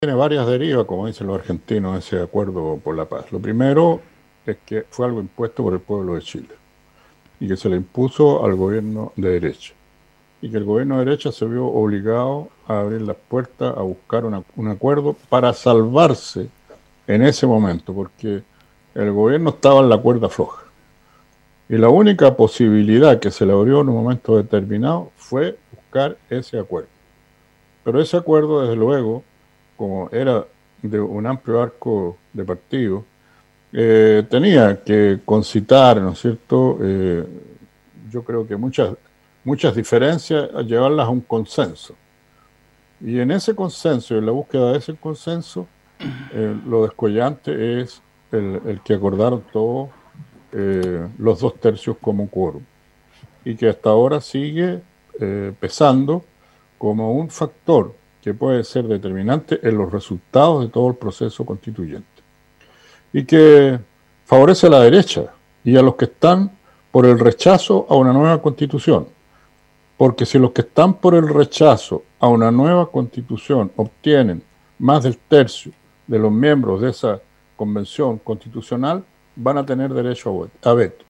tiene varias derivas, como dicen los argentinos, ese acuerdo por la paz. Lo primero es que fue algo impuesto por el pueblo de Chile y que se le impuso al gobierno de derecha. Y que el gobierno de derecha se vio obligado a abrir las puertas, a buscar un acuerdo para salvarse en ese momento, porque el gobierno estaba en la cuerda floja. Y la única posibilidad que se le abrió en un momento determinado fue buscar ese acuerdo. Pero ese acuerdo, desde luego, como era de un amplio arco de partidos, tenía que concitar, ¿no es cierto? Yo creo que muchas diferencias, a llevarlas a un consenso. Y en ese consenso, en la búsqueda de ese consenso, lo descollante es el que acordaron todos los 2/3 como quórum y que hasta ahora sigue pesando como un factor que puede ser determinante en los resultados de todo el proceso constituyente y que favorece a la derecha y a los que están por el rechazo a una nueva constitución. Porque si los que están por el rechazo a una nueva constitución obtienen más del tercio de los miembros de esa convención constitucional, van a tener derecho a veto.